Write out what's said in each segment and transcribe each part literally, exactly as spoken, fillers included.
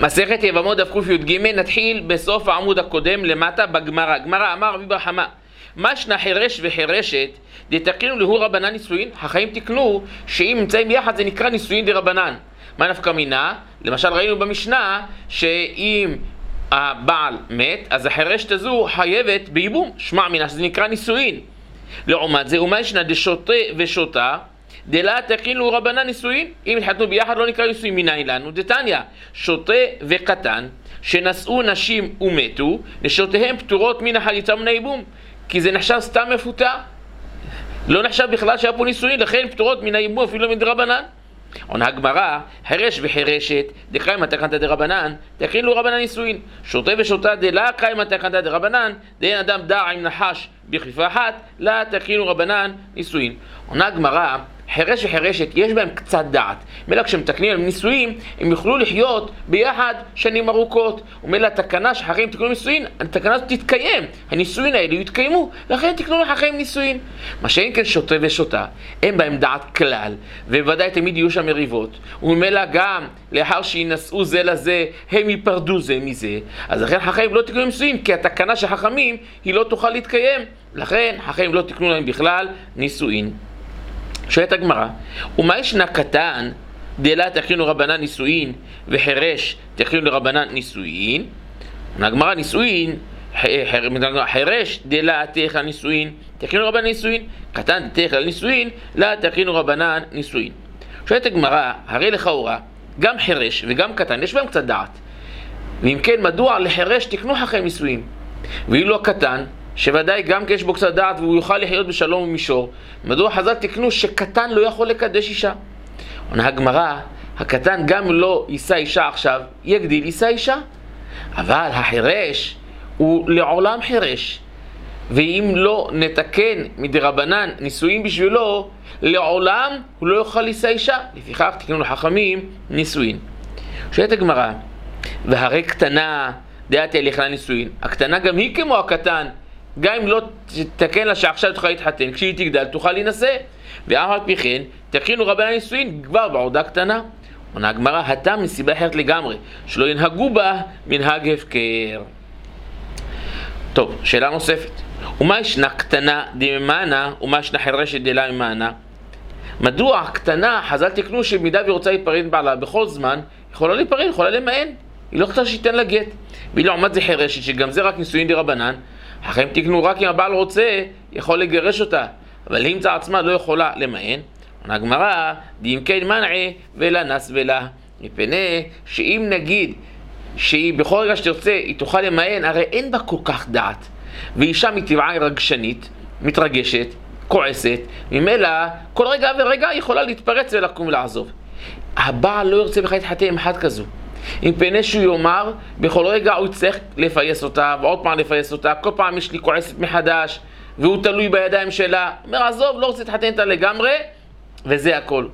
מסכת יבמות דף ק"ג, נתחיל בסוף העמוד הקודם למטה בגמרא. גמרא אמר רבי בר חמא, משנה חירש וחירשת דתקנו להו רבנן נישואין, החיים תקנו שאם נמצאים יחד זה נקרא נישואין דרבנן. מה נפקא מינה? למשל ראינו במשנה שאם הבעל מת אז החירשת הזו חייבת בייבום, שמע מינה שזה נקרא נישואין. לעומת זה ומה ישנה דשוטה ושוטה דלה תקנו רבנן נישואין, אם התחתנו ביחד לא נקרא נישואין. מנין לנו? דתניא, שוטה וקטן שנשאו נשים ומתו, נשותיהם פטורות מן החליצה ומן הייבום, כי זה נחשב סתם מפותה, לא נחשב בכלל שהיה פה נישואין, לכן פטורות מן הייבום אפילו מדרבנן. עונה הגמרא, חירש וחירשת דקיימא תקנתא דרבנן תקנו רבנן נישואין, שוטה ושוטה דלה קיימא תקנתא דרבנן דאין אדם דע עם נחש בכפיפה אחת לה תקנו רבנן נישואין. עונה הגמרא, חירש וחירשת יש בהם קצת דעת, מלא כשמתקנים על נישואין הם יוכלו לחיות ביחד שנים ארוכות, ומלא התקנה שאחרים תקנו נישואין, התקנה הזאת תתקיים, הנישואין האלה יתקיימו, לכן תקנו לחיים נישואין. מה שאין כן שוטה ושוטה אין בהם דעת כלל, ובוודאי תמיד יהיו שם מריבות, וממילא גם לאחר שינסעו זה לזה הם ייפרדו זה מזה, אז לכן החיים לא תקנו נישואין, כי התקנה של חכמים היא לא תוכל להתקיים, לכן החיים לא תקנו להם בכלל נישואין. שואלת הגמרא, ומה ישנה קטן דלה תקנו רבנן נישואין וחירש תקנו לרבנן נישואין? הגמרא נישואין, חירש דלה תקנו נישואין תקנו רבנן נישואין, קטן תקנו נישואין לה תקנו רבנן נישואין. שואלת הגמרא, הרי לכאורה גם חירש וגם קטן יש בהם קצת דעת, ואם כן מדוע לחירש תקנו חכם נישואין ואילו הקטן שוודאי גם כי יש בו קצת דעת והוא יוכל לחיות בשלום ומישור, מדוע חז"ל תקנו שקטן לא יכול לקדש אישה? עונה הגמרא, הקטן גם לא יישא אישה עכשיו, יגדיל יישא אישה, אבל החירש הוא לעולם חירש, ואם לא נתקן מדרבנן נישואין בשבילו, לעולם הוא לא יוכל יישא אישה, לפיכך תקנו לחכמים נישואין. שואלת הגמרא, והרי קטנה דעתי הליכה נישואין, הקטנה גם היא כמו הקטן, גם אם לא תתקן לה שעכשיו תוכל להתחתן, כשהיא תגדל תוכל להינשא, ואף על פי כן תקנו רבנן נישואין כבר בעודה קטנה. עונה הגמרא, הטעם מסיבה אחרת לגמרי, שלא ינהגו בה מנהג הפקר. טוב, שאלה נוספת, ומה ישנה קטנה דממנה ומה ישנה חירשת דלה ממנה? מדוע הקטנה חז"ל תקנו שבמידה והיא רוצה להיפרד בעלה בכל זמן יכולה להיפרד, יכולה למען, היא לא רוצה שייתן לה גט. ולעומת זה חירשת שגם זה רק נישואין דרבנן, החיים תקנו רק אם הבעל רוצה יכול לגרש אותה, אבל היא מצא עצמה לא יכולה למען. עונה הגמרא, דאם כן מנעי ולה נס ולה, מפני שאם נגיד שהיא בכל רגע שתרצה היא תוכל למען, הרי אין בה כל כך דעת, ואישה מטבעה היא רגשנית, מתרגשת, כועסת, ממילא כל רגע ורגע יכולה להתפרץ ולקום ולעזוב. הבעל לא ירצה בכלל להתחתן עם אחת כזו, אם פני שהוא יאמר בכל רגע הוא יצטרך לפייס אותה ועוד פעם לפייס אותה, כל פעם יש לי כועסת מחדש והוא תלוי בידיים שלה, אומר עזוב לא רוצה להתחתן איתה לגמרי וזה הכל.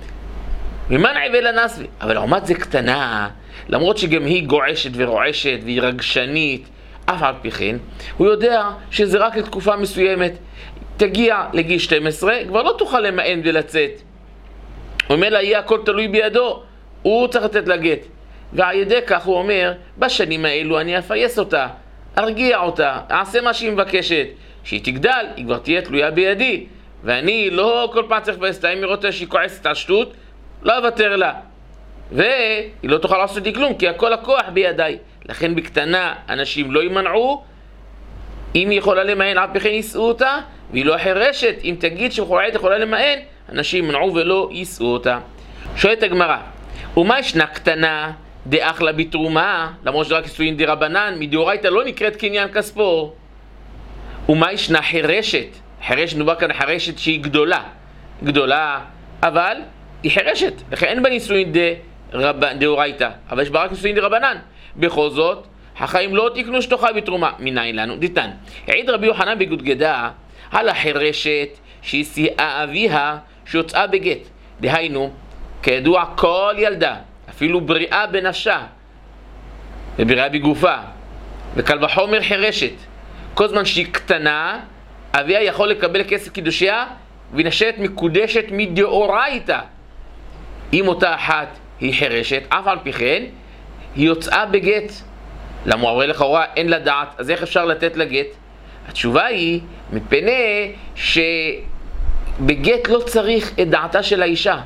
ממנעי ולנס, אבל לעומת זה קטנה, למרות שגם היא גועשת ורועשת והיא רגשנית, אף על פי כן הוא יודע שזה רק לתקופה מסוימת, תגיע לגיל שתים עשרה כבר לא תוכל למען ולצאת, ומילא יהיה הכל תלוי בידו, הוא צריך לתת לה גט, ועל ידי כך הוא אומר בשנים האלו אני אפייס אותה, ארגיע אותה, אעשה מה שהיא מבקשת, שהיא תגדל היא כבר תהיה תלויה בידי, ואני לא כל פעם צריך לפייס אותה, אם לראות שהיא כועסת על שטות לא אוותר לה, והיא לא תוכל לעשות לי כלום כי הכל הכוח בידיי. לכן בקטנה אנשים לא יימנעו, אם היא יכולה למען אף בכן יישאו אותה, והיא לא חירשת, אם תגיד שבחורעת יכולה למען אנשים יימנעו ולא יישאו אותה. שואלת הגמרא, ומה ישנה קטנה דאחלה בתרומה, למרות שרק נישואין דרבנן מדאורייתא לא נקראת קניין כספו? ומה ישנה חירשת? חירשת נובע כאן חירשת שהיא גדולה גדולה אבל היא חירשת, לכן אין בה נישואין דאורייתא, אבל יש בה רק נישואין דרבנן. בכל זאת החיים לא תקנו שתוכל בתרומה. מנין לנו? דתן העיד רבי יוחנן בגודגדה על החירשת שהיא סייעה אביה שיוצאה בגט, דהיינו כידוע כל ילדה אפילו בריאה בנפשה ובריאה בגופה וקל וחומר חירשת, כל זמן שהיא קטנה אביה יכול לקבל כסף קידושיה ונחשבת מקודשת מדאורייתא. אם אותה אחת היא חירשת, אף על פי כן היא יוצאה בגט. למה הרי לכאורה אין לה דעת, אז איך אפשר לתת לה גט? התשובה היא, מפני שבגט לא צריך את דעתה של האישה.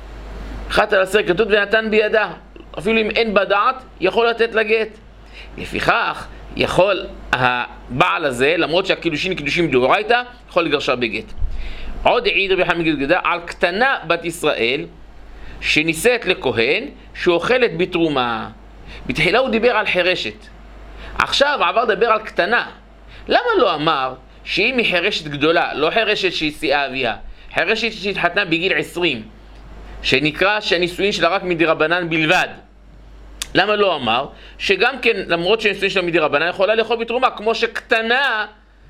אחת על עשר כתוב ונתן בידה, אפילו אם אין בה דעת, יכול לתת לה גט. לפיכך, יכול הבעל הזה, למרות שהקידושין קידושים דאורייתא, יכול לגרשה בגט. עוד העיד רבי חיים מגדגדה על קטנה בת ישראל, שנישאת לכהן, שאוכלת בתרומה. בתחילה הוא דיבר על חרשת. עכשיו עבר לדבר על קטנה. למה לא אמר שאם היא חרשת גדולה, לא חרשת שהיא שיאה אביה, חרשת שהתחתנה בגיל עשרים, שנקרא שהנישואין שלה רק מדרבנן בלבד? למה לא אמר שגם כן, למרות שהנישואין שלה מדרבנן, יכולה לאכול בתרומה, כמו שקטנה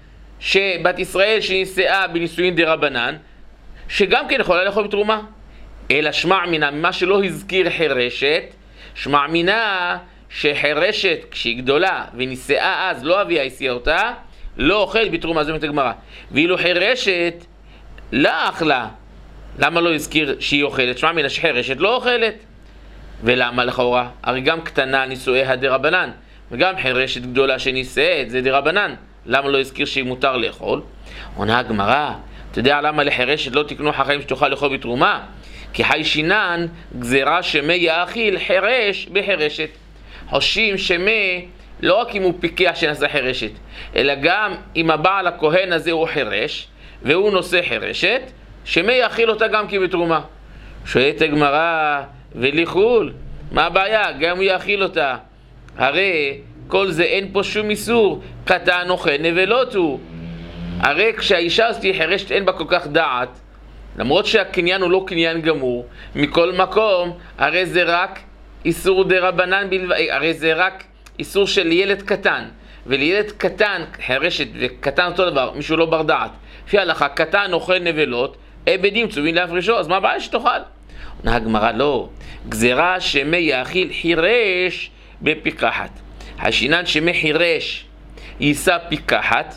שבת ישראל שנישאה בנישואין דרבנן, שגם כן יכולה לאכול בתרומה? אלא שמע מינה, ממה שלא הזכיר חרשת, שמע מינה שחרשת כשהיא גדולה ונישאה אז, לא אביה הסיעה אותה, לא אוכלת בתרומה, זאת אומרת הגמרא. ואילו חרשת לא אכלה, למה לא הזכיר שהיא אוכלת? שמע מינה שחרשת לא אוכלת. ולמה לכאורה? הרי גם קטנה נישואיה דרבנן, וגם חרשת גדולה שנישאת זה דרבנן, למה לא הזכיר שהיא מותר לאכול? עונה הגמרא, אתה יודע למה לחרשת לא תקנו חכמים שתוכל לאכול בתרומה? כי חי שינן גזירה שמי יאכיל חרש בחרשת. חושים שמי לא רק אם הוא פיקח שנעשה חרשת, אלא גם אם הבעל הכהן הזה הוא חרש והוא נושא חרשת, שמי יאכיל אותה גם כי בתרומה. שואלת הגמרא, וליחול, מה הבעיה? גם הוא יאכיל אותה. הרי כל זה אין פה שום איסור, קטן אוכל נבלות הוא. הרי כשהאישה הזאת היא חרשת אין בה כל כך דעת, למרות שהקניין הוא לא קניין גמור, מכל מקום, הרי זה רק איסור דרבנן בלבד, הרי זה רק איסור של ילד קטן, ולילד קטן, חרשת וקטן אותו דבר, מישהו לא בר דעת. לפי ההלכה, קטן אוכל נבלות, עבדים צווים להפרישו, אז מה הבעיה שתאכל? עונה הגמרא, לא, גזירה שמי יאכיל חירש בפיקחת. השינן שמי חירש יישא פיקחת,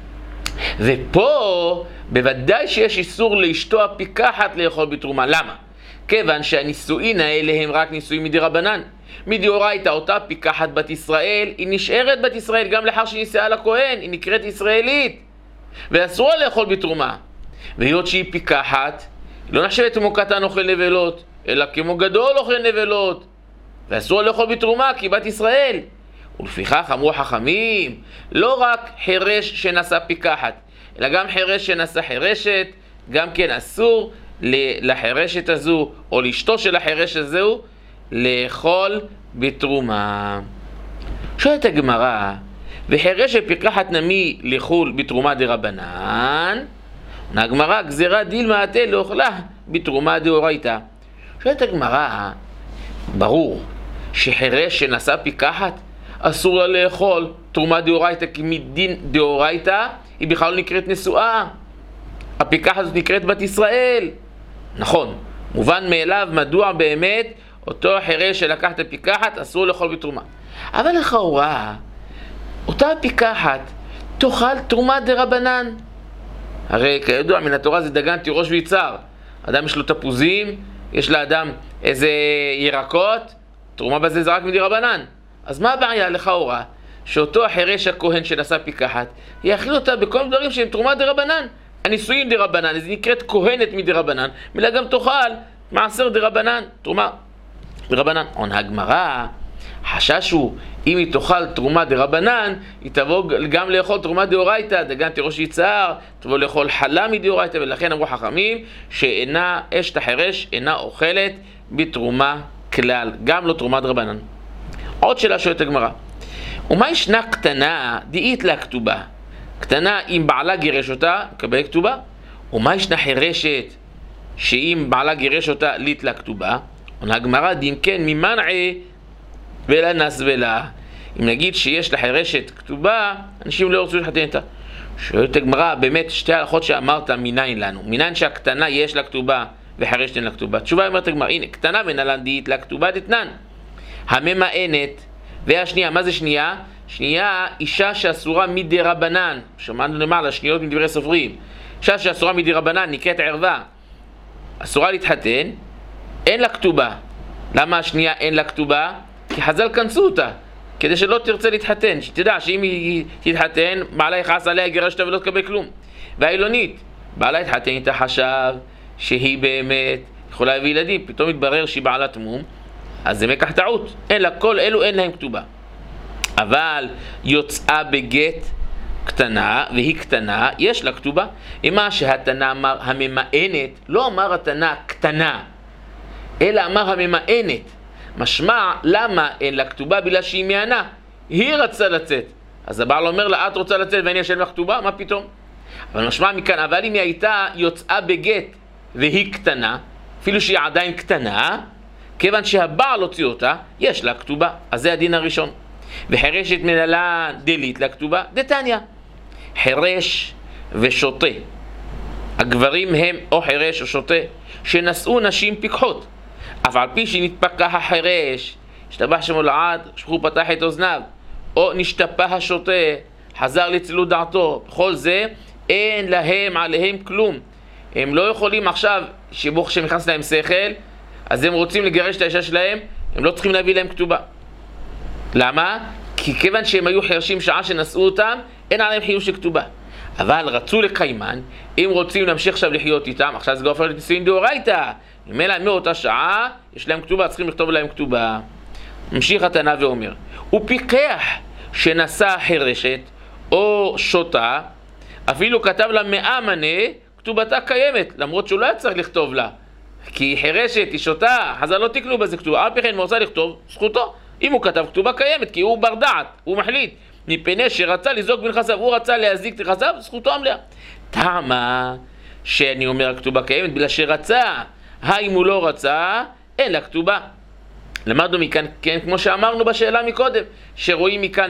ופה בוודאי שיש איסור לאשתו הפיקחת לאכול בתרומה. למה? כיוון שהנישואין האלה הם רק נישואין מדרבנן. מדאורייתא אותה פיקחת בת ישראל, היא נשארת בת ישראל גם לאחר שנישאה לכהן, היא נקראת ישראלית, ואסור לאכול בתרומה. והיות שהיא פיקחת, לא נחשבת כמו קטן אוכל נבלות, אלא כמו גדול אוכל נבלות, ואסור לאכול בתרומה כי בת ישראל. ולפיכך אמרו חכמים, לא רק חרש שנשא פיקחת, אלא גם חרש שנשא חרשת, גם כן אסור לחרשת הזו, או לאשתו של החרש הזו, לאכול בתרומה. שואלת הגמרא, וחרשת פיקחת נמי לאכול בתרומה דרבנן? הגמרא, גזירה דילמה עתה לאוכלה בתרומה דאורייתא. שואלת הגמרא, ברור שחרש שנשא פיקחת אסור לה לאכול תרומה דאורייתא, כי מדין דאורייתא היא בכלל לא נקראת נשואה, הפיקחת הזאת נקראת בת ישראל. נכון, מובן מאליו מדוע באמת אותו חרש שלקח את הפיקחת אסור לאכול בתרומה. אבל לכאורה אותה הפיקחת תאכל תרומה דרבנן. הרי כידוע מן התורה זה דגן תירוש ויצהר, אדם יש לו תפוזים, יש לאדם איזה ירקות, תרומה בזה זה רק מדרבנן. אז מה הבעיה לכאורה? שאותו החרש הכהן שנשא פיקחת יאכיל אותה בכל דברים שהם תרומה דרבנן. הנישואין דרבנן, זה נקראת כהנת מדרבנן, מילה גם תאכל מעשר דרבנן, תרומה דרבנן. עונה הגמרא, חשש הוא, אם היא תאכל תרומה דרבנן, היא תבוא גם לאכול תרומה דאורייתא, דגן תירוש ויצהר, תבוא לאכול חלה מדאורייתא, ולכן אמרו חכמים שאינה אשת החרש אינה אוכלת בתרומה כלל, גם לא תרומה דרבנן. עוד שאלה שואלת הגמרא, ומה ישנה קטנה דאית לה כתובה? קטנה אם בעלה גירש אותה, קבל כתובה. ומה ישנה חרשת שאם בעלה גירש אותה לית לה כתובה? עונה הגמרא, דין כן ממנעי ולה נס ולה. אם נגיד שיש לחרשת כתובה, אנשים לא ירצו להתחתן איתה. שואלת הגמרא, באמת שתי הלכות שאמרת מניין לנו? מניין שהקטנה יש לה כתובה וחרשת אין לה כתובה? תשובה אומרת הגמרא, הנה, קטנה מנהלן דאית לה כתובה דתנן. הממאנת, והשנייה, מה זה שנייה? שנייה, אישה שאסורה מדרבנן. שמענו למעלה, שניות מדברי סופרים. אישה שאסורה מדרבנן, נקראת ערווה, אסורה להתחתן, אין לה כתובה. למה השנייה אין לה כתובה? כי חז"ל כנסו אותה, כדי שלא תרצה להתחתן, שתדע שאם היא תתחתן, בעלה יכעס עליה, יגרש אותה ולא תקבל כלום. והאילונית, בעלה התחתן איתה, חשב שהיא באמת יכולה להביא ילדים, פתאום מתברר שהיא בעלת מום, אז זה מקח טעות, אין לה, כל אלו אין להם כתובה. אבל יוצאה בגט קטנה, והיא קטנה, יש לה כתובה. מה שהתנא אמר הממאנת, לא אמר התנא קטנה, אלא אמר הממאנת. משמע, למה אין לה כתובה? בגלל שהיא מענה, היא רצה לצאת. אז הבעל אומר לה, את רוצה לצאת ואני אשאל לך כתובה? מה פתאום? אבל משמע מכאן, אבל אם היא הייתה יוצאה בגט והיא קטנה, אפילו שהיא עדיין קטנה, כיוון שהבעל הוציא אותה, יש לה כתובה. אז זה הדין הראשון. וחירשת מנהלה דלית לה כתובה, דתניא. חירש ושוטה, הגברים הם או חירש או שוטה, שנשאו נשים פיקחות, אף על פי שנתפקח החירש, השתבח שמו לעד, שפכו פתח את אוזניו, או נשתפה השוטה, חזר לצלות דעתו, בכל זה אין להם עליהם כלום. הם לא יכולים עכשיו, שברוך השם נכנס להם שכל, אז הם רוצים לגרש את האישה שלהם, הם לא צריכים להביא להם כתובה. למה? כי כיוון שהם היו חרשים שעה שנשאו אותם, אין עליהם חיוב של כתובה. אבל רצו לקיימן, אם רוצים להמשיך עכשיו לחיות איתם, עכשיו זה לא הופך לנישואין דאורייתא, ממילא מאותה שעה יש להם כתובה, צריכים לכתוב להם כתובה. ממשיך התנא ואומר, הוא פיקח שנשא חירשת או שוטה, אפילו כתב לה מאה מנה, כתובתה קיימת, למרות שהוא לא היה צריך לכתוב לה, כי היא חירשת, היא שוטה, חז"ל לא תקנו בזה כתובה, אף אחד לא רוצה לכתוב, זכותו. אם הוא כתב כתובה קיימת, כי הוא בר דעת, הוא מחליט, מפני שרצה לזעוק בנכסיו, הוא רצה להזיק את נכסיו, זכותו המלאה. טעמה שאני אומר הכתובה קיימת, בגלל שרצה, האם הוא לא רצה, אין לה כתובה. למדנו מכאן, כן, כמו שאמרנו בשאלה מקודם, שרואים מכאן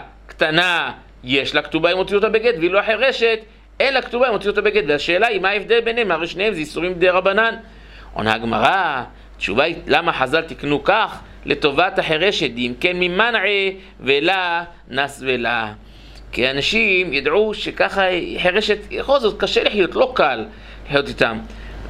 שהקטנה יש לה כתובה, אם הוציאו אותה בגט, ואילו החירשת, אין לה כתובה, אם הוציאו אותה בגט. והשאלה היא, מה ההבדל ביניהם? הרי שניהם זה איסורים די רבנן. עונה הגמרא, התשובה היא, למה חז"ל תקנו כך? לטובת החירשת, אם כן ממנעי ולה נס ולה. כי אנשים ידעו שככה חירשת, יכול זאת קשה לחיות, לא קל לחיות איתם.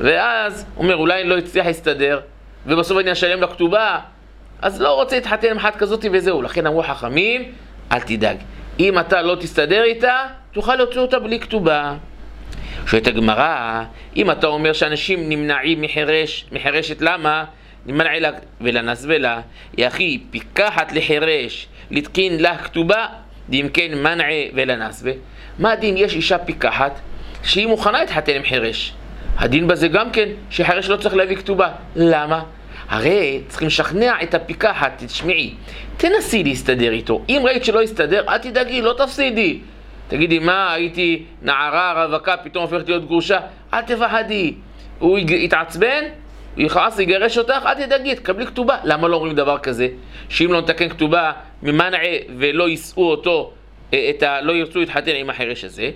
ואז הוא אומר, אולי לא יצליח להסתדר, ובסוף אני אשלם לכתובה, אז לא רוצה להתחתן עם אחת כזאת וזהו. לכן אמרו חכמים, אל תדאג. אם אתה לא תסתדר איתה, תוכל להוציא אותה בלי כתובה. שואלת הגמרא, אם אתה אומר שאנשים נמנעים מחירש, מחירשת, למה? נמנעי לה ולנס ולה, יחי פיקחת לחירש, לתקין לה כתובה, אם כן מנעי ולנס ולה. מה הדין? יש אישה פיקחת שהיא מוכנה להתחתן עם חירש. הדין בזה גם כן שחירש לא צריך להביא כתובה. למה? הרי צריכים לשכנע את הפיקחת, תשמעי, תנסי להסתדר איתו. אם ראית שלא יסתדר, אל תדאגי, לא תפסידי. תגידי, מה, הייתי נערה רווקה, פתאום הופכת להיות גרושה? אל תפחדי. הוא יתעצבן, הוא יכעס, יגרש אותך, אל תדאגי, תקבלי כתובה. למה לא אומרים דבר כזה? שאם לא נתקן כתובה ממנעי ולא יישאו אותו, את ה... לא ירצו להתחתן עם החירש הזה.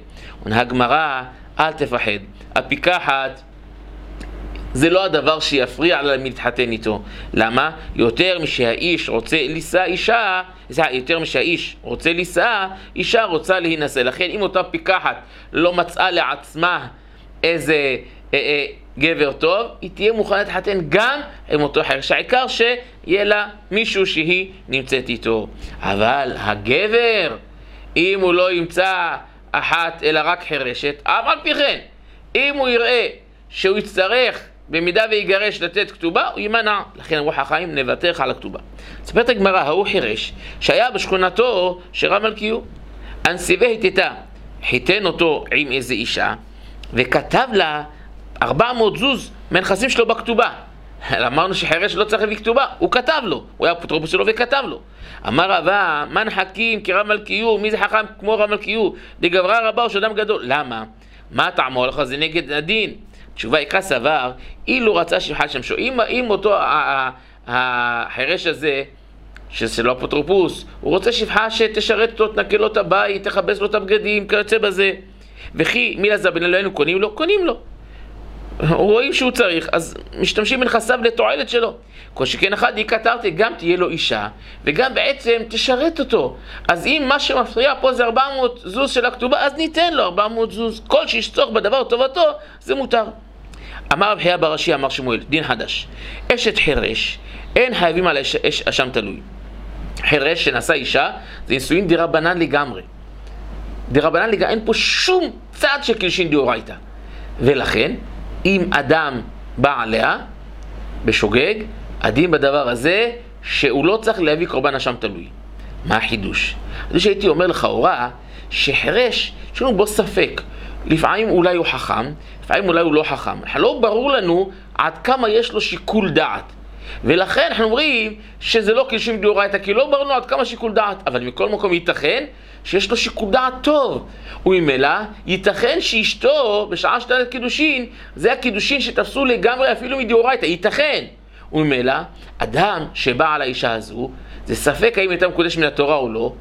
הגמרא, אל תפחד. הפיקחת, זה לא הדבר שיפריע לה להתחתן איתו. למה? יותר משהאיש רוצה לישא אישה, יותר משהאיש רוצה לישא, אישה רוצה להינשא. לכן אם אותה פיקחת לא מצאה לעצמה איזה אה, אה, גבר טוב, היא תהיה מוכנה להתחתן גם עם אותו חירש. העיקר שיהיה לה מישהו שהיא נמצאת איתו. אבל הגבר, אם הוא לא ימצא אחת אלא רק חירשת, אבל פי כן, אם הוא יראה שהוא יצטרך במידה ויגרש לתת כתובה, הוא יימנע. לכן אמרו חכמים, נוותר על הכתובה. ספרת הגמרא, ההוא חירש שהיה בשכונתו שרב מלכיהו, אנסיבה היטטה, חיתן אותו עם איזה אישה וכתב לה ארבע מאות זוז מנכסים שלו בכתובה. אמרנו שחירש לא צריך להביא כתובה, הוא כתב לו, הוא היה אפוטרופוס שלו וכתב לו. אמר רבא, מן חכים כרב מלכיהו, מי זה חכם כמו רב מלכיהו? דגברא רבה או שאדם גדול. למה? מה טעמו לך? זה נגד הדין. תשובה, יקרא סבר, אילו רצה שיחל שמשו. אם, אם אותו החירש הזה, שזה לא אפוטרופוס, הוא רוצה שפחה שתשרת אותו, תנקה לו את הבית, תכבס לו את הבגדים, כיוצא בזה. וכי מי לזבן אלוהינו קונים לו? קונים לו. רואים שהוא צריך, אז משתמשים בנכסיו לתועלת שלו. כל שכן אחד יקטרתי, גם תהיה לו אישה, וגם בעצם תשרת אותו. אז אם מה שמפריע פה זה ארבע מאות זוז של הכתובה, אז ניתן לו ארבע מאות זוז. כל שיש צורך בדבר טובתו, זה מותר. אמר רב חייא בר אשי, אמר שמואל, דין חדש. אשת חירש, אין חייבים על אש, אש, אשם תלוי. חירש שנשא אישה, זה נישואין דרבנן לגמרי. דרבנן לגמרי, אין פה שום צד של קידושין דאורייתא. ולכן, אם אדם בא עליה, בשוגג, הדין בדבר הזה, שהוא לא צריך להביא קורבן אשם תלוי. מה החידוש? זה שהייתי אומר לך הוראה, שחירש, יש לנו בו ספק. לפעמים אולי הוא חכם, לפעמים אולי הוא לא חכם. לא ברור לנו עד כמה יש לו שיקול דעת. ולכן אנחנו אומרים שזה לא קידושין דאורייתא, כי לא ברור לנו עד כמה שיקול דעת. אבל מכל מקום ייתכן שיש לו שיקול דעת טוב. וממילא ייתכן שאשתו בשעה שתנת קידושין, זה הקידושין שתפסו לגמרי אפילו מדאורייתא. ייתכן. וממילא, אדם שבא על האישה הזו, זה ספק האם הייתה מקודש מן התורה או לא,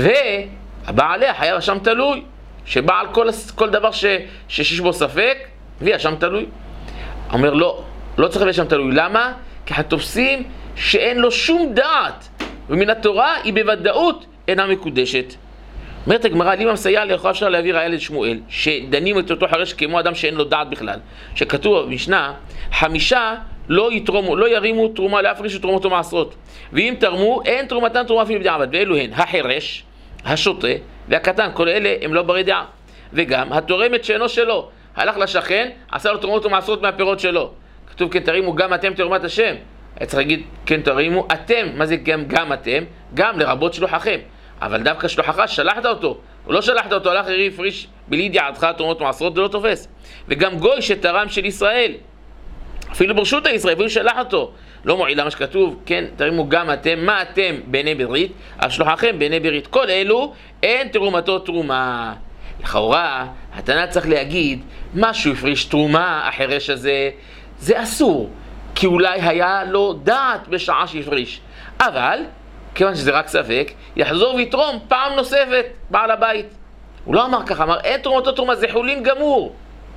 והבא עליה חייב אשם תלוי, שבא על כל, כל דבר ש, שיש בו ספק, ואשם תלוי. אומר לא, לא צריך להביא אשם תלוי. למה? כי אנחנו תופסים שאין לו שום דעת, ומן התורה היא בוודאות אינה מקודשת. אומרת הגמרא, לימה מסייע לאחר אפשר להביא ראיה לשמואל, שדנים את אותו חירש כמו אדם שאין לו דעת בכלל, שכתוב במשנה, חמישה לא יתרומו, לא ירימו תרומה לאף ריש ותרומתו מעשרות, ואם תרמו, אין תרומתן תרומה אפילו בדיעבד, ואלו הן החירש, השוטה והקטן, כל אלה הם לא ברי דעה. וגם התורמת שאינו שלו, הלך לשכן, עשה לו תרומות ומעשרות מהפירות שלו. כתוב כן תרימו גם אתם תרומת השם. צריך להגיד כן תרימו אתם, מה זה גם, גם אתם? גם לרבות שלוחכם. אבל דווקא שלוחך שלחת אותו, הוא לא שלחת אותו, הלך הרי הפריש בלי ידיעתך תרומות ומעשרות, זה לא תופס. וגם גוי שתרם של ישראל, אפילו ברשות הישראל, והוא שלח אותו, לא מועיל למה שכתוב, כן, תרימו גם אתם, מה אתם בעיני ברית, על שלוחכם בעיני ברית. כל אלו אין תרומתו תרומה. לכאורה, התנא צריך להגיד, משהו הפריש תרומה, החירש הזה, זה אסור, כי אולי היה לו דעת בשעה שהפריש. אבל, כיוון שזה רק ספק, יחזור ויתרום פעם נוספת, בעל הבית. הוא לא אמר ככה, אמר, אין תרומתו תרומה, זה חולין גמור.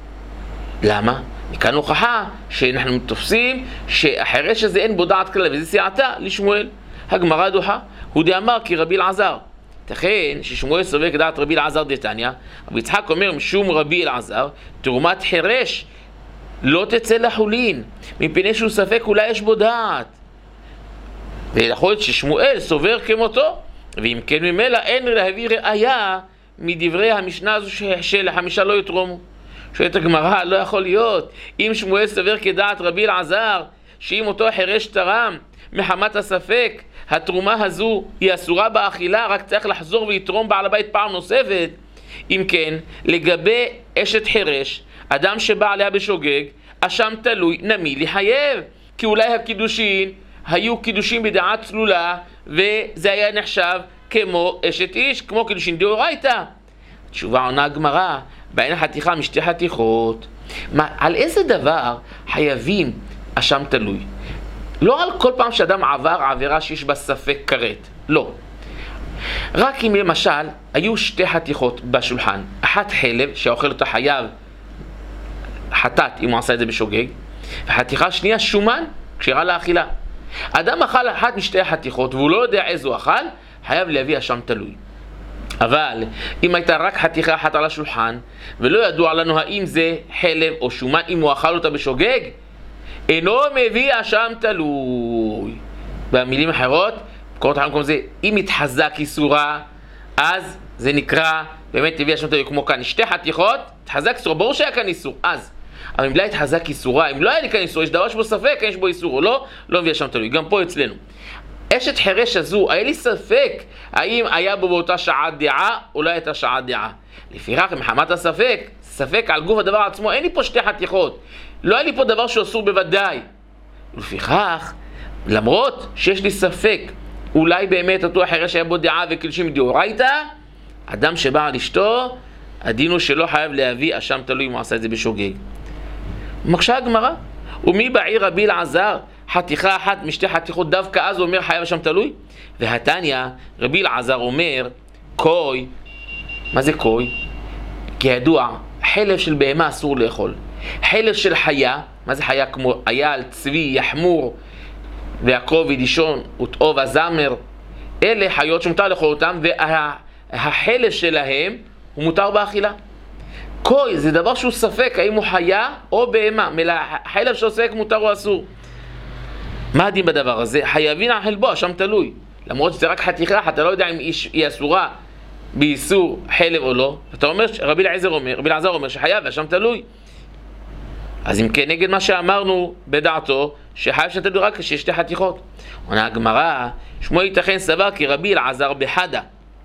למה? מכאן הוכחה שאנחנו תופסים שהחירש הזה אין בו דעת כלל, וזה סייעתה לשמואל. הגמרא דוחה, הוא דאמר כי רבי אלעזר. תכן ששמואל סובר כדעת רבי אלעזר דתניא, רבי יצחק אומר משום רבי אלעזר, תרומת חירש לא תצא לחולין, מפני שהוא ספק אולי יש בו דעת. ויכול להיות ששמואל סובר כמותו, ואם כן ממילא אין להביא ראיה מדברי המשנה הזו של חמישה לא יתרומו. שואלת הגמרא, לא יכול להיות, אם שמואל סובר כדעת רבי אלעזר, שאם אותו חירש תרם מחמת הספק, התרומה הזו היא אסורה באכילה, רק צריך לחזור ויתרום בעל הבית פעם נוספת. אם כן, לגבי אשת חירש, אדם שבא עליה בשוגג, אשם תלוי נמי לחייב, כי אולי הקידושין היו קידושין בדעה צלולה, וזה היה נחשב כמו אשת איש, כמו קידושין דאורייתא. תשובה עונה הגמרא, בעין חתיכה משתי חתיכות. מה, על איזה דבר חייבים אשם תלוי? לא על כל פעם שאדם עבר עבירה שיש בה ספק כרת, לא. רק אם למשל היו שתי חתיכות בשולחן, אחת חלב שאוכל אותה חייב חטאת אם הוא עשה את זה בשוגג, וחתיכה שנייה שומן כשרה לאכילה. אדם אכל אחת משתי החתיכות והוא לא יודע איזו אכל, חייב להביא אשם תלוי. אבל אם הייתה רק חתיכה אחת על השולחן ולא ידוע לנו האם זה חלב או שומן, אם הוא אכל אותה בשוגג, אינו מביא אשם תלוי. במילים אחרות, קוראים את המקום זה, אם התחזק איסורה, אז זה נקרא באמת הביא אשם תלוי. כמו כאן שתי חתיכות, התחזק איסורה, ברור שהיה כאן איסור, אז אבל אם לא התחזק איסורה, אם לא היה לי כאן איסור, יש דבר שבו ספק, יש בו איסור או לא, לא מביא אשם תלוי. גם פה אצלנו אשת חירש הזו, היה לי ספק האם היה בו באותה שעה דעה או לא הייתה שעה דעה. לפיכך, מחמת הספק, ספק על גוף הדבר עצמו, אין לי פה שתי חתיכות, לא היה לי פה דבר שאסור בוודאי. לפיכך, למרות שיש לי ספק, אולי באמת אותו החירש היה בו דעה וקידושין דאורייתא, אדם שבא על אשתו, הדין הוא שלא חייב להביא אשם תלוי אם הוא עשה את זה בשוגג. מקשה הגמרא, ומי בעיר רבי אלעזר חתיכה אחת משתי חתיכות, דווקא אז הוא אומר חייב אשם תלוי? והתניא, רבי אלעזר אומר, קוי, מה זה קוי? כידוע, חלב של בהמה אסור לאכול. חלב של חיה, מה זה חיה? כמו אייל, צבי, יחמור, והכובד, דישון, ותאו וזמר, אלה חיות שמותר לאכול אותם, והחלב שלהם הוא מותר באכילה. קוי זה דבר שהוא ספק האם הוא חיה או בהמה, החלב שעוסק מותר או אסור. מה הדין בדבר הזה? חייבים על חלבו, אשם תלוי. למרות שזה רק חתיכה אחת, אתה לא יודע אם היא אסורה באיסור חלב או לא, אתה אומר, רבי אלעזר אומר, רבי אלעזר אומר שחייב והשם תלוי. אז אם כן, נגד מה שאמרנו בדעתו, שחייב שהשם תלוי רק כשיש שתי חתיכות. עונה הגמרא, שמואל ייתכן סבר כי רבי אלעזר בחדה,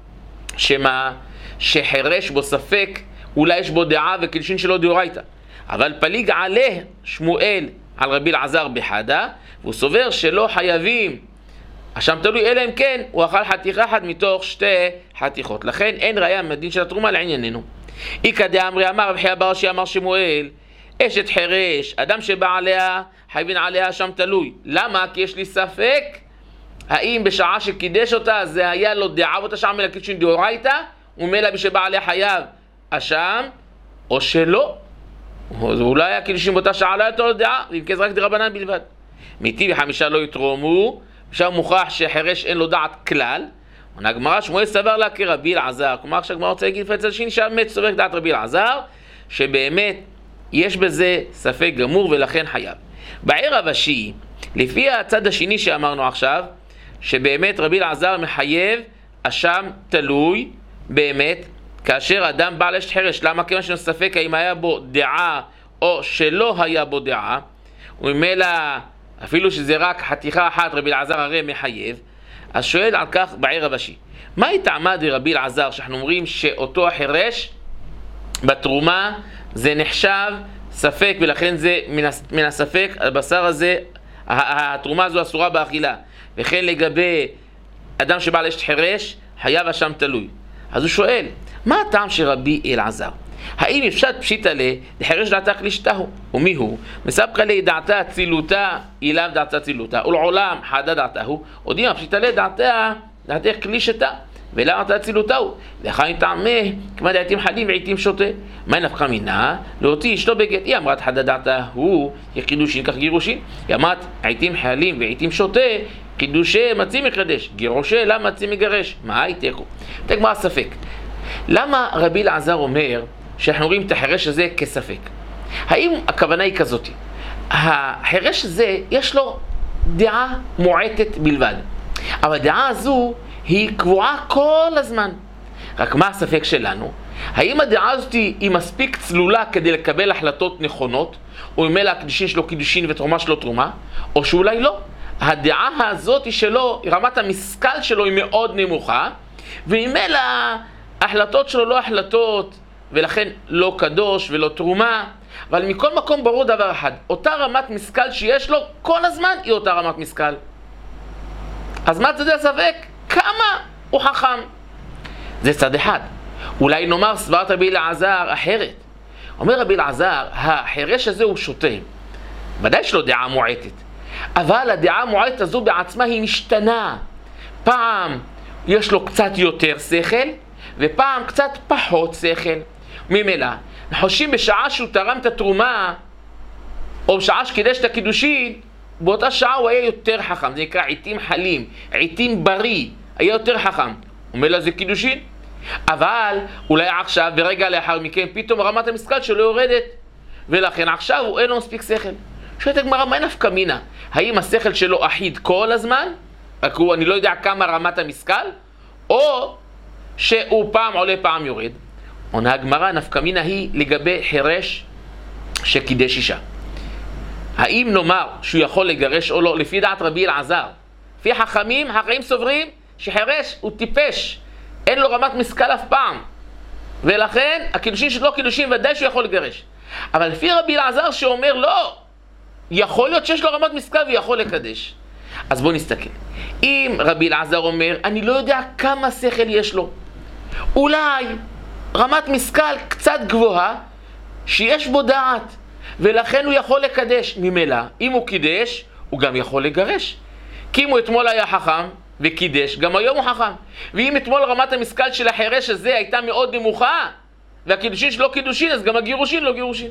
שמה שחרש בו ספק, אולי יש בו דעה וקידושין שלו דאורייתא. אבל פליג עליה שמואל על רבי אלעזר בחדה, והוא סובר שלא חייבים השם תלוי, אלא אם כן הוא אכל חתיכה אחת מתוך שתי חתיכות. לכן אין ראיה מהדין של התרומה לענייננו. איכא דאמרי אמר רבי חייא בר אשי אמר שמואל, אשת חרש, אדם שבא עליה, חייבים עליה השם תלוי. למה? כי יש לי ספק האם בשעה שקידש אותה זה היה לו דעה באותה שעה מלא קידושין דאורייתא, ומילא בשבא עליה חייב השם, או שלא. אולי היה קידושין באותה שעה לא הייתה לו דעה, ואם כן זה רק דרבנן בלבד. מטיב וחמישה לא יתרומו, עכשיו מוכרח שחרש אין לו דעת כלל. עונה הגמרא, שמואל סבר לה כרבי אלעזר. כלומר שהגמרא רוצה להגיד לפני צד שני שהאמת סובר דעת רבי אלעזר, שבאמת יש בזה ספק גמור ולכן חייב. בערב השיעי, לפי הצד השני שאמרנו עכשיו, שבאמת רבי אלעזר מחייב אשם תלוי באמת כאשר אדם בעל אשת חרש. למה? כיוון שיש ספק האם היה בו דעה או שלא היה בו דעה, וממילא אפילו שזה רק חתיכה אחת רבי אלעזר הרי מחייב. אז שואל על כך בערב השיעי, מה טעמה דרבי אלעזר שאנחנו אומרים שאותו החרש בתרומה זה נחשב ספק, ולכן זה מן הספק הבשר הזה, התרומה הזו אסורה באכילה, וכן לגבי אדם שבעל אשת חרש חייב אשם תלוי. אז הוא שואל, מה הטעם של רבי אלעזר? האם יפשט פשיטא לה לחרש דעתה קלישתהו? ומי הוא? מספקא לה דעתה צילותה אילם דעתה צילותה, ולעולם חדה דעתהו, הודיע פשיטא לה דעתה דעתך קלישתה, ולמה דעתה צילותהו? לכן טעמה כמה דעתים חלים ועיתים שותה. מה נפקא מינה? להוציא אשתו בגט. היא אמרת חדה דעתהו כקידושין כך גירושין, היא אמרת עיתים חלים ועיתים שותה, קידושי מציא מקדש, גירושי למה מציא מגרש. מה הייתכו? תגמר ספק. למה רבי אלעזר אומר שאנחנו רואים את החרש הזה כספק? האם הכוונה היא כזאת? החרש הזה יש לו דעה מועטת בלבד, אבל הדעה הזו היא קבועה כל הזמן. רק מה הספק שלנו? האם הדעה הזאת היא מספיק צלולה כדי לקבל החלטות נכונות, או ממילא הקידושין שלו קידושין ותרומה שלו תרומה, או שאולי לא? הדעה הזאת שלו, רמת המשכל שלו היא מאוד נמוכה, וממילא ההחלטות שלו לא החלטות, ולכן לא קדוש ולא תרומה. אבל מכל מקום ברור דבר אחד, אותה רמת משכל שיש לו כל הזמן היא אותה רמת משכל. אז מה צד הספק? כמה הוא חכם? זה צד אחד. אולי נאמר סברת רבי אלעזר אחרת. אומר רבי אלעזר, החרש הזה הוא שוטה, ודאי שלו דעה מועטת, אבל הדעה המועטת הזו בעצמה היא משתנה. פעם יש לו קצת יותר שכל, ופעם קצת פחות שכל. ממילא, חושבים בשעה שהוא תרם את התרומה, או בשעה שקידש את הקידושין, באותה שעה הוא היה יותר חכם. זה נקרא עיתים חלים, עיתים בריא, היה יותר חכם. ומילא זה קידושין. אבל אולי עכשיו, ברגע לאחר מכן, פתאום רמת המשכל שלו יורדת, ולכן עכשיו הוא אין לו מספיק שכל. שואלת הגמרא, מה נפקא מינה? האם השכל שלו אחיד כל הזמן? רק הוא, אני לא יודע כמה רמת המשכל, או שהוא פעם עולה פעם יורד? עונה הגמרא, נפקא מינה היא לגבי חרש שקידש אישה. האם נאמר שהוא יכול לגרש או לא? לפי דעת רבי אלעזר, לפי חכמים, החכמים סוברים שחרש הוא טיפש, אין לו רמת משכל אף פעם, ולכן הקידושין שלו קידושין ודאי שהוא יכול לגרש. אבל לפי רבי אלעזר שאומר לא, יכול להיות שיש לו רמת משכל ויכול לקדש. אז בואו נסתכל. אם רבי אלעזר אומר, אני לא יודע כמה שכל יש לו, אולי רמת משכל קצת גבוהה שיש בו דעת, ולכן הוא יכול לקדש. ממילא, אם הוא קידש, הוא גם יכול לגרש. כי אם הוא אתמול היה חכם וקידש, גם היום הוא חכם. ואם אתמול רמת המשכל של החרש הזה הייתה מאוד נמוכה, והקידושין שלו קידושין, אז גם הגירושין לא גירושין.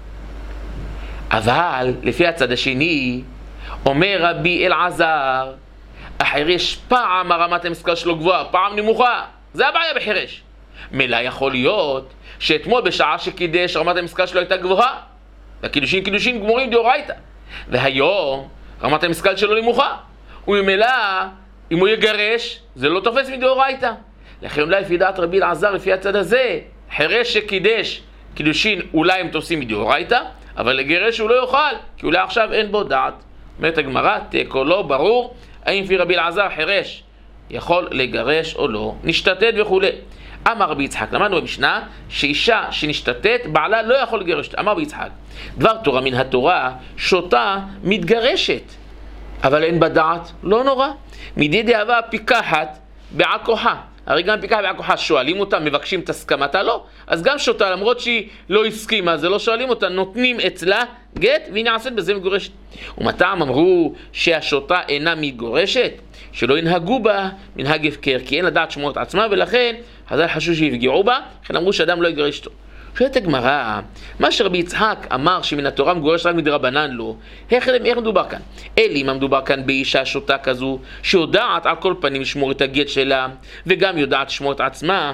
אבל לפי הצד השני, אומר רבי אלעזר, החרש פעם רמת המשכל שלו גבוהה, פעם נמוכה. זה הבעיה בחרש. מילא יכול להיות שאתמול בשעה שקידש רמת המשכל שלו הייתה גבוהה, והקידושין קידושין גמורים דאורייתא, והיום רמת המשכל שלו נמוכה, וממילא אם הוא יגרש, זה לא תופס מדאורייתא. לכן אולי לפי דעת רבי אלעזר, לפי הצד הזה, חירש שקידש קידושין אולי הם תופסים מדאורייתא, אבל לגרש הוא לא יוכל, כי אולי עכשיו אין בו דעת. אומרת הגמרא, תיקו לא ברור, האם לפי רבי אלעזר חירש יכול לגרש או לא, נשתתת וכו'. אמר רבי יצחק, למדנו במשנה שאישה שנשתתת, בעלה לא יכול לגרש. אמר רבי יצחק, דבר תורה מן התורה, שותה מתגרשת, אבל אין בה דעת, לא נורא. מדי דאבה פיקחת בעל כוחה. הרי גם פיקחת בעל כוחה, שואלים אותה, מבקשים את הסכמתה, לא. אז גם שותה, למרות שהיא לא הסכימה, זה לא שואלים אותה, נותנים אצלה גט, והיא נעשית בזה מגורשת. ומטעם אמרו שהשותה אינה מתגורשת, שלא ינהגו בה מנהג הפקר, כי אין לדעת שמור את עצמה, ולכן חז"ל חשוב שיפגעו בה, לכן אמרו שאדם לא יגרש אותו. שואלת הגמרא, מה שרבי יצחק אמר שמן התורה מגורש רק מדרבנן לו, איך, איך מדובר כאן? אלי, מה מדובר כאן באישה שותה כזו, שיודעת על כל פנים לשמור את הגט שלה, וגם יודעת לשמור את עצמה,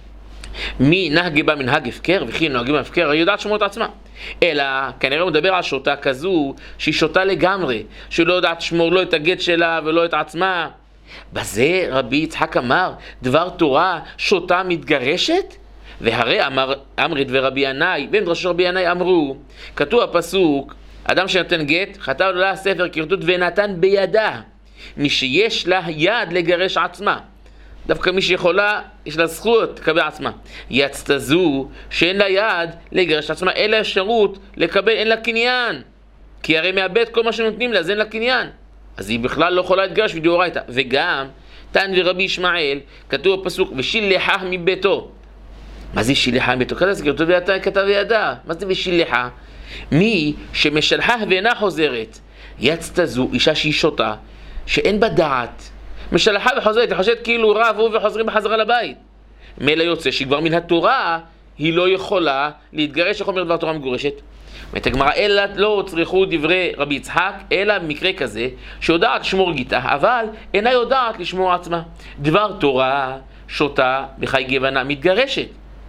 מי נהגה בה מנהג הפקר, וכי נוהגים בהפקר, היא יודעת לשמור את עצמה. אלא כנראה הוא מדבר על שותה כזו, שהיא שותה לגמרי, שלא יודעת לשמור לא את הגט שלה ולא את עצמה. בזה רבי יצחק אמר, דבר תורה שותה מתגרשת? והרי אמר אמרית ורבי ינאי, בן דרש רבי ינאי אמרו, כתוב הפסוק, אדם שנותן גט, חתב לה ספר כרטוט ונתן בידה, מי שיש לה יד לגרש עצמה. דווקא מי שיכולה, יש לה זכות לקבל עצמה. יצתה זו שאין לה יד לגרש עצמה, אין לה אפשרות לקבל, אין לה קניין. כי הרי מאבד כל מה שנותנים לה, אז אין לה קניין. אז היא בכלל לא יכולה להתגרש מדאורייתא. וגם, תן ורבי ישמעאל, כתוב הפסוק, ושילחה מביתו. מה זה שילחה מביתו? כתב זה כתוב וידע, כתב וידע. מה זה ושילחה? מי שמשלחה ואינה חוזרת. יצתה זו, אישה שהיא שותה, שאין בה דעת. משלחה וחוזרת, היא חושבת כאילו רבו וחוזרים בחזרה לבית. מילא יוצא שכבר מן התורה היא לא יכולה להתגרש, איך אומר דבר תורה מגורשת. אומרת הגמרא, אלא לא צריכו דברי רבי יצחק, אלא במקרה כזה שיודעת לשמור גיטה, אבל אינה יודעת לשמור עצמה. דבר תורה שותה בחי גבנה מתגרשת.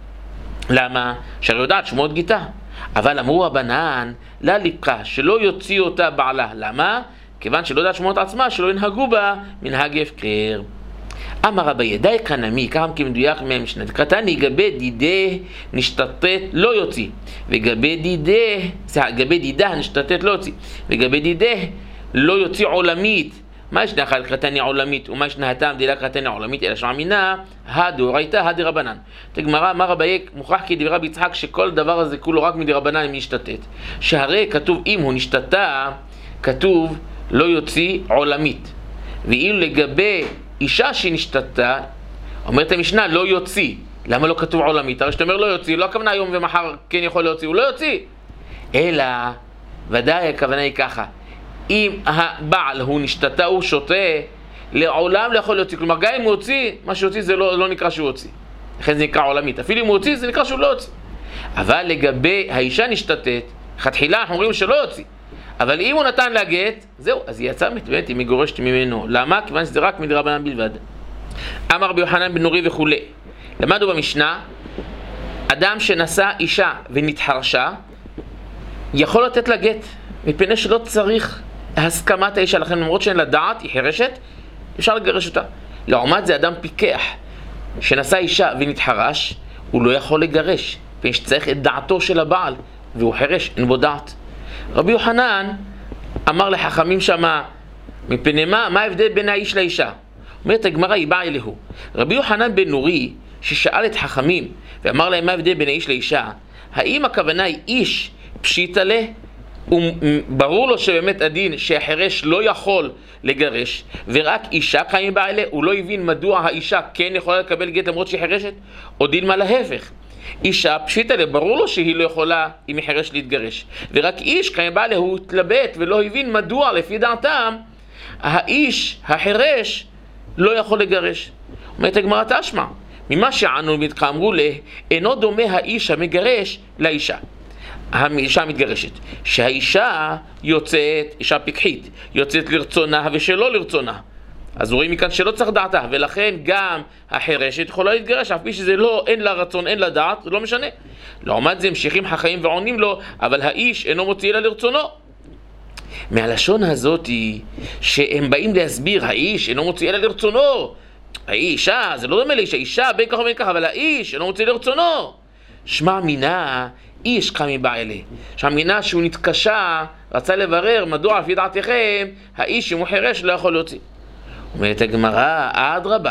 למה? שהרי יודעת לשמור גיטה. אבל אמרו הבנן, לה ליפחה, שלא יוציא אותה בעלה. למה? כיוון שלא יודעת לשמור את עצמה, שלא ינהגו בה מנהג הפקר. אמר רבי ידאי קנמי, כמה כמדויק מהמשנה, קטני גבי דידה נשתתת לא יוציא, וגבי דידה, סליחה, גבי דידה נשתתת לא יוציא, וגבי דידה לא יוציא עולמית. מה ישנה אחת קטני עולמית, ומה ישנה הטעם דילה קטני עולמית, אלא שמעמינה, הדאורייתא, הדרבנן. הגמרא אמר רבי מוכרח כדברי רבי יצחק שכל דבר הזה כולו רק מדרבנן אם נשתתת. שהרי כתוב אם הוא נשתתה, כתוב לא יוציא עולמית. ואילו לגבי אישה שנשתתה, אומרת המשנה לא יוציא. למה לא כתוב עולמית? הרי שאתה אומר לא יוציא, לא הכוונה היום ומחר כן יכול להוציא, הוא לא יוציא. אלא, ודאי הכוונה היא ככה, אם הבעל הוא נשתתה, הוא שותה, לעולם לא יכול להוציא. כלומר, גם אם הוא הוציא, מה שיוציא זה לא, לא נקרא שהוא הוציא. לכן זה נקרא עולמית. אפילו אם הוא הוציא, זה נקרא שהוא לא הוציא. אבל לגבי האישה נשתתת, חתחילה אנחנו אומרים שלא יוציא. אבל אם הוא נתן לה גט, זהו, אז היא יצאה מתבנת, היא מגורשת ממנו. למה? כיוון שזה רק מדרבנן בלבד. אמר רבי יוחנן בן נורי וכו'. למדנו במשנה, אדם שנשא אישה ונתחרשה, יכול לתת לה גט, מפני שלא צריך הסכמת האישה, לכן למרות שאין לה דעת, היא חרשת, אפשר לגרש אותה. לעומת זה אדם פיקח, שנשא אישה ונתחרש, הוא לא יכול לגרש, ויש צריך את דעתו של הבעל, והוא חרש, אין בו דעת. רבי יוחנן אמר לחכמים שמה, מפני מה, מה ההבדל בין האיש לאישה? אומרת הגמרא, היא באה אלוהו. רבי יוחנן בן נורי, ששאל את חכמים, ואמר להם מה ההבדל בין האיש לאישה, האם הכוונה היא איש פשיטא לה? וברור לו שבאמת הדין שהחרש לא יכול לגרש, ורק אישה קיים בעלה, הוא לא הבין מדוע האישה כן יכולה לקבל גט למרות שהיא חרשת, או דין מה להפך. אישה פשיטא לה, ברור לו שהיא לא יכולה אם היא חרש להתגרש, ורק איש קיים בעלה, הוא התלבט ולא הבין מדוע לפי דעתם האיש החרש לא יכול לגרש. אומרת הגמרא תשמע, ממה שענו מתך אמרו לה, אינו דומה האיש המגרש לאישה. האישה המתגרשת, שהאישה יוצאת, אישה פיקחית, יוצאת לרצונה ושלא לרצונה. אז רואים מכאן שלא צריך דעתה, ולכן גם החרשת יכולה להתגרש, אף פי שזה לא, אין לה רצון, אין לה דעת, זה לא משנה. לעומת זה המשיכים חכמים ועונים לו, אבל האיש אינו מוציא לה לרצונו. מהלשון הזאת שהם באים להסביר, האיש אינו מוציא אלא לרצונו. האישה, זה לא דומה לאישה, אישה בין ככה ובין ככה, אבל האיש אינו מוציא לרצונו. שמע מינה, איש קמי בעלה. שמע מינה שהוא נתקשה, רצה לברר מדוע לפי דעתכם, האיש אם הוא חירש לא יכול להוציא. אומרת הגמרא, אדרבה,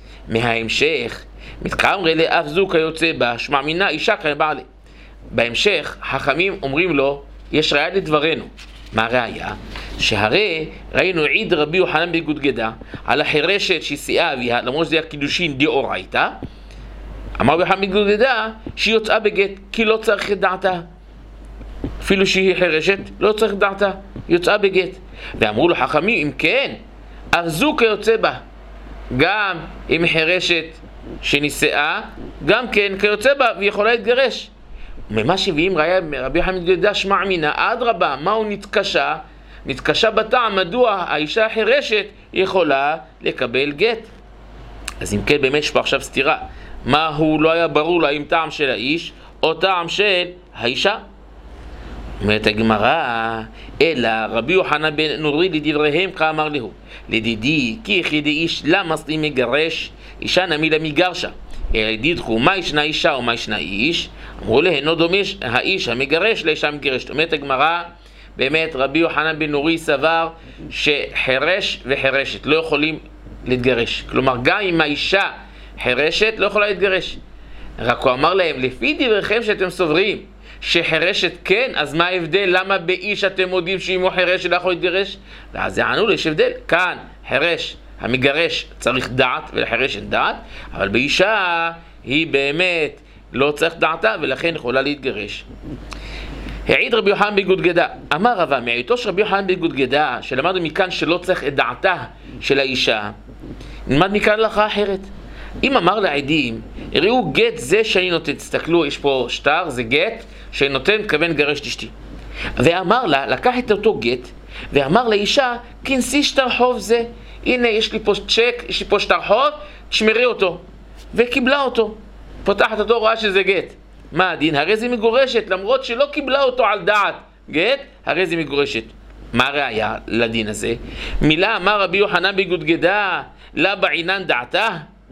מההמשך, מתקמרי לאף זו כיוצא בה, שמע מינה אישה קמי בעלה. בהמשך, חכמים אומרים לו, יש ראיה לדברנו. מה הראיה? שהרי ראינו עיד רבי יוחנן בן גודגדה על החירשת שסיעה אביה, למרות שזה היה קידושין דאורייתא, אמר רבי יוחנן בן גודגדה שהיא יוצאה בגט כי לא צריך את דעתה. אפילו שהיא חירשת, לא צריך את דעתה, היא יוצאה בגט. ואמרו לו חכמים, אם כן, אף זו כיוצא בה. גם אם חירשת שנישאה, גם כן כיוצא בה והיא יכולה להתגרש. ממה שביאים ראיה רבי יוחנן בן גודגדה שמע מינה, אדרבה, מה הוא נתקשה? נתקשה בטעם מדוע האישה החירשת יכולה לקבל גט. אז אם כן באמת יש פה עכשיו סתירה, מה הוא לא היה ברור לה אם טעם של האיש או טעם של האישה. אומרת הגמרא, אלא רבי יוחנן בן נורי לדבריהם כאמר להו, לדידי כי יחידי איש למה סלי מגרש אישה נמי למגרשה, אלא ידידכו מה ישנה אישה ומה ישנה איש, אמרו להנו דומה האיש המגרש לאישה המגרשת. אומרת הגמרא, באמת רבי יוחנן בן נורי סבר שחירש וחירשת לא יכולים להתגרש, כלומר גם אם האישה חירשת לא יכולה להתגרש. רק הוא אמר להם, לפי דבריכם שאתם סוברים שחירשת כן, אז מה ההבדל? למה באיש אתם מודים שאם הוא חירש לא יכול להתגרש? ואז יענו לי, יש הבדל. כאן חירש, המגרש צריך דעת ולחירש אין דעת, אבל באישה היא באמת לא צריך דעתה ולכן יכולה להתגרש. העיד רבי יוחנן בן גודגדה, אמר רבא, מעיתו של רבי יוחנן בן גודגדה, שלמדנו מכאן שלא צריך את דעתה של האישה, נלמד מכאן הלכה אחרת. אם אמר לעדים, ראו גט זה שאני נותן, תסתכלו, יש פה שטר, זה גט שאני נותן, מתכוון לגרש את אשתי. ואמר לה, לקח את אותו גט, ואמר לאישה, כנסי שטר חוב זה, הנה יש לי פה צ'ק, יש לי פה שטר חוב, תשמרי אותו. וקיבלה אותו, פותחת אותו, רואה שזה גט. מה הדין? הרי זה מגורשת, למרות שלא קיבלה אותו על דעת גט, הרי זה מגורשת. מה הראיה לדין הזה? מילה אמר רבי יוחנן בן גודגדה, לה בעינן דעתה,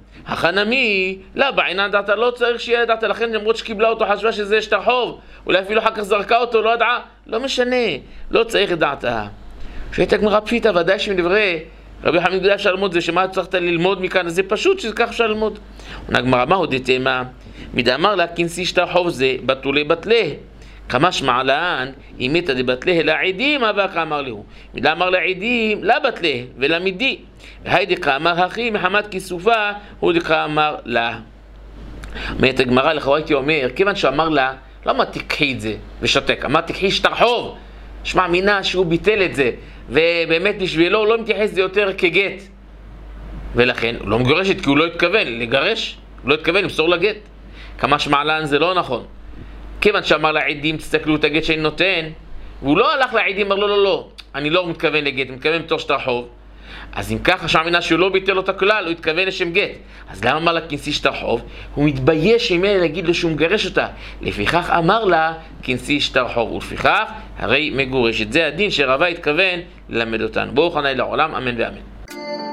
החנמי, לה בעינן דעתה, לא צריך שיהיה דעתה, לכן למרות שקיבלה אותו חשבה שזה שטר חוב, אולי אפילו אחר כך זרקה אותו, לא ידעה, לא משנה, לא צריך את דעתה. שהייתה גמרא פשיטא, ודאי שמדברי רבי יוחנן בן גודגדה אפשר ללמוד זה, שמה צריכת ללמוד מכאן? זה פשוט שכך אפשר ללמוד. גמרא, מה הודתמה? מדאמר לה כנסי שטר חוב זה בטולי בטלה, כמה שמע להן אם מתה דבטלה לעדים, אבל כאמר לו מדאמר לעדים לא בטלה ולמידי, והיידי כאמר הכי מחמת כיסופה הוא דכאמר לה. אומרת הגמרא, לכאורה הייתי אומר, כיוון שאמר לה למה תקחי את זה ושתק, אמר תקחי שטר חוב, שמע מינה שהוא ביטל את זה ובאמת בשבילו הוא לא מתייחס זה יותר כגט, ולכן הוא לא מגורשת כי הוא לא התכוון לגרש, הוא לא התכוון למסור לגט. כמה שמעלן זה לא נכון. כיוון שאמר לעדים, תסתכלו את הגט שאני נותן, והוא לא הלך לעדים, אמר לא, לא, לא, אני לא מתכוון לגט, אני מתכוון בתור שטר חוב. אז אם ככה שמעמינה שהוא לא ביטל אותה כלל, הוא התכוון לשם גט. אז למה אמר לה כנסי שטר חוב? הוא מתבייש ממנה להגיד לו שהוא מגרש אותה. לפיכך אמר לה כנסי שטר חוב, ולפיכך הרי מגורשת. זה הדין שרבא התכוון ללמד אותנו. ברוך ה' לעולם, אמן ואמן.